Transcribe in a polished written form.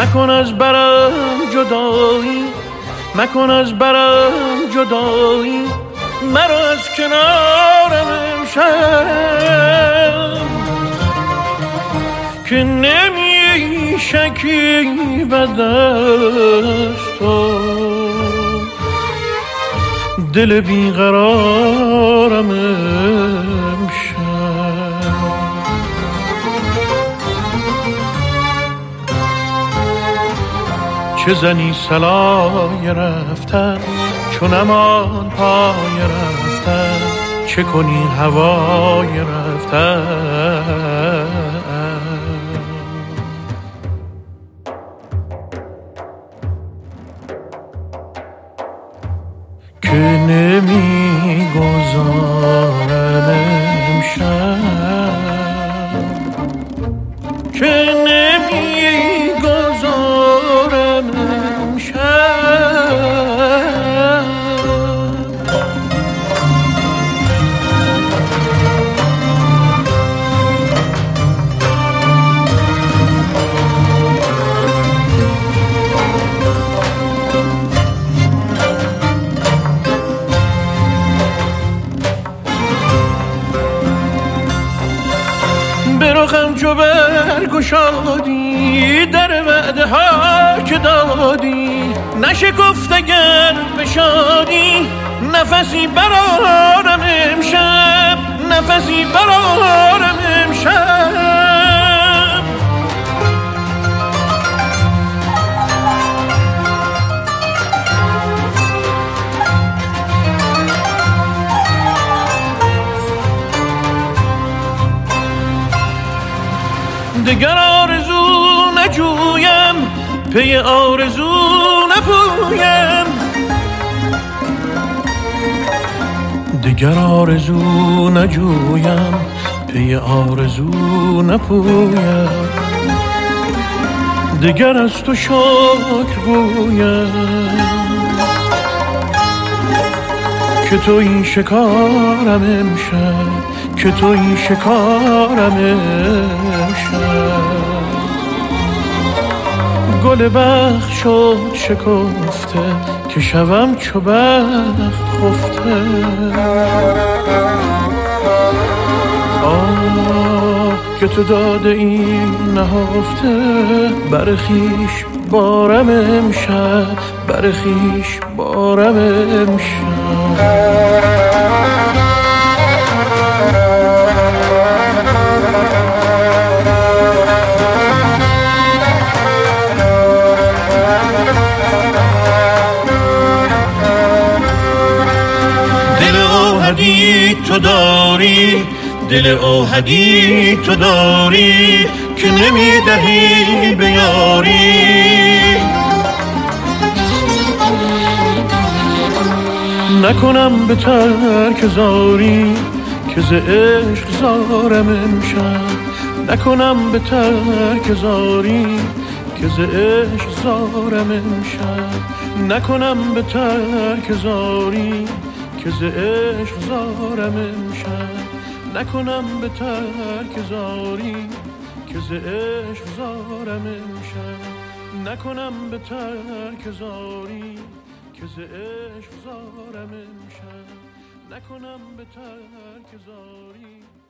مکن از برم جدایی، مکن از برم جدایی، مرا از کنارم امشب که نمی شکیبد از تو دل بیقرارم امشب. چه زنی صلای رفتن چون امان پای رفتن، چه کنی هوای رفتن که نمی گذارم امشب، که نمی گذارم امشب. برخم چو برگشادی در وعده ها که دادی، نشکفت اگر بشادی نفسی برارم امشب، نفسی برارم امشب. دگر آرزو نجویم، پی آرزو نپویم، دگر آرزو نجویم، پی آرزو نپویم، دگر از تو شکر گویم که تو این شکارم امشب، که تو این شکارم امشب. گل بخت شد شکفته که شوم چو بخت خفته. آه که تو داده این نهفته، بر خویش بارم امشب، بر خویش بارم امشب. تو داری دل اوحدی، تو داری که نمیدهی به یاری. نکنم به ترک زاری که ز عشق زارم امشب، نکنم به ترک زاری که ز عشق زارم امشب، نکنم به ترک زاری که ز عشق زارم امشب، نکنم به ترک زاری که ز عشق زارم امشب، نکنم به ترک زاری که ز عشق زارم امشب، نکنم به ترک زاری.